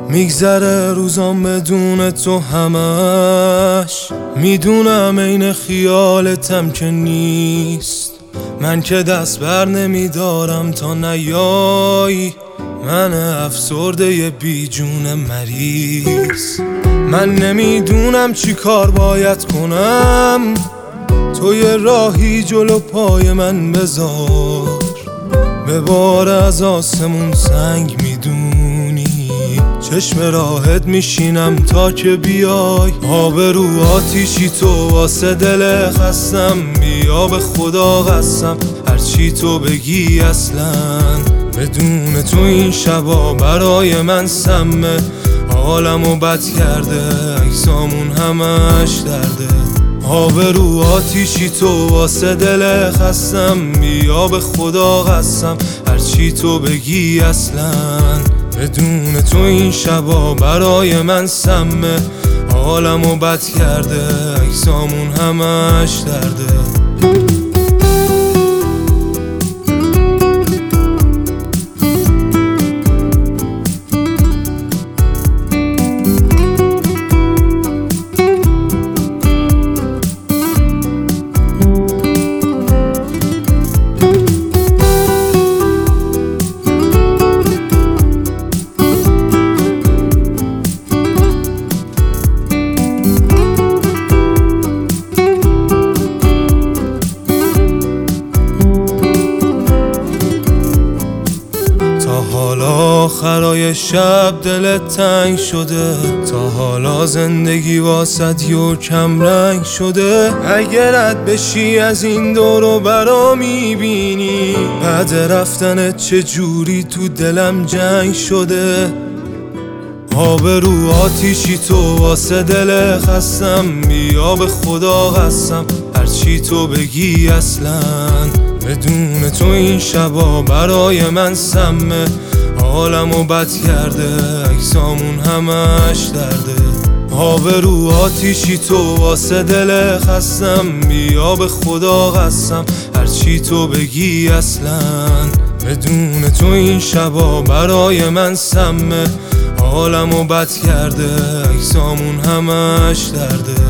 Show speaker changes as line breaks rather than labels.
میگذره روزام بدون تو همش، میدونم عین خیالتم که نیست. من که دست بر نمیدارم تا نیایی، من افسرده بی جون مریض. من نمیدونم چی کار باید کنم، تو یه راهی جلو پای من بذار. ببار از آسمون سنگ میدونی، چشم راحت میشینم تا که بیای. آب رو آتیشی تو واسه دل خستم، بیا به خدا قسم هرچی تو بگی اصلا. بدون تو این شبا برای من سمه، حالمو بد کرده عکسامون همش درده. آب رو آتیشی تو واسه دل خستم، بیا به خدا قسم هرچی تو بگی اصلا. بدون تو این شبا برای من سمه، حالمو بد کرده عکسامون همش درده. آخرای شب دلت تنگ شده، تا حالا زندگی واسد یو کم رنگ شده. اگر رد بشی از این دورو برا میبینی، بعد رفتنت چه جوری تو دلم جنگ شده. آب رو آتیشی تو واسه دل خستم، بیا به خدا قسم هرچی تو بگی اصلا. بدون تو این شبا برای من سمه، حالمو بد کرده عکسامون همش درده. آب رو آتیشی تو واسه دل خستم، بیا به خدا قسم هرچی تو بگی اصلا. بدون تو این شبا برای من سمه، حالمو بد کرده عکسامون همش درده.